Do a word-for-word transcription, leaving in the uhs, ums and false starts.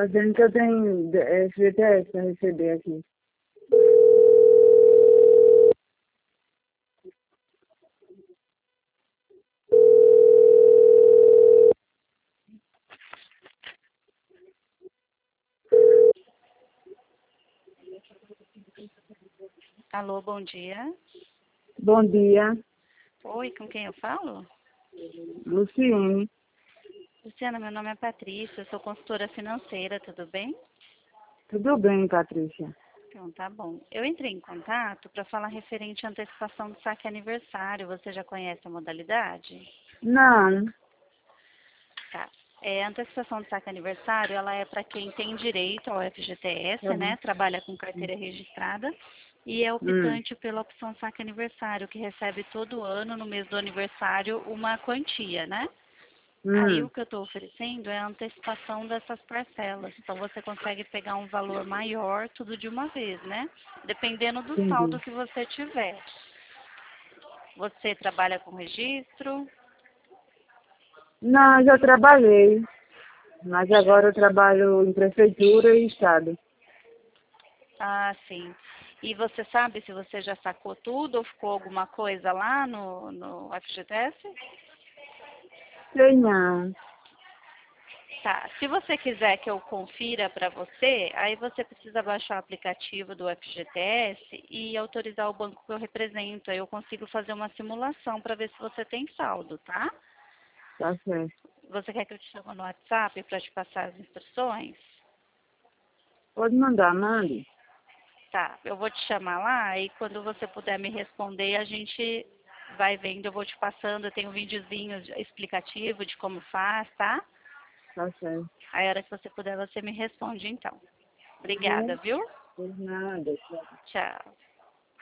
Tá dizendo que eu tenho é, F G T S para receber aqui. Alô, bom dia. Bom dia, Oi, com quem eu falo? Luciene. Luciana, meu nome é Patrícia, eu sou consultora financeira, tudo bem? Tudo bem, Patrícia? Então, tá bom. Eu entrei em contato para falar referente à antecipação do saque aniversário. Você já conhece a modalidade? Não. Tá. É, a antecipação do saque aniversário, ela é para quem tem direito ao F G T S, Tá bom. né? Trabalha com carteira registrada e é Hum, optante pela opção saque aniversário, que recebe todo ano, no mês do aniversário, uma quantia, né? Aí hum, o que eu estou oferecendo é a antecipação dessas parcelas. Então você consegue pegar um valor maior tudo de uma vez, né? Dependendo do saldo entendi. que você tiver. Você trabalha com registro? Não, já trabalhei, mas agora eu trabalho em prefeitura e estado. Ah, sim. E você sabe se você já sacou tudo ou ficou alguma coisa lá no, no F G T S? Sei não. Tá. Se você quiser que eu confira para você, aí você precisa baixar o aplicativo do F G T S e autorizar o banco que eu represento. Aí eu consigo fazer uma simulação para ver se você tem saldo, tá? Tá certo. Você quer que eu te chame no WhatsApp para te passar as instruções? Pode mandar, mande. Tá. Eu vou te chamar lá e quando você puder me responder, a gente vai vendo, eu vou te passando, eu tenho um videozinho explicativo de como faz, tá? Tá certo. Aí a hora que você puder, você me responde então. Tá bom? Obrigada, viu? Por nada. Tchau.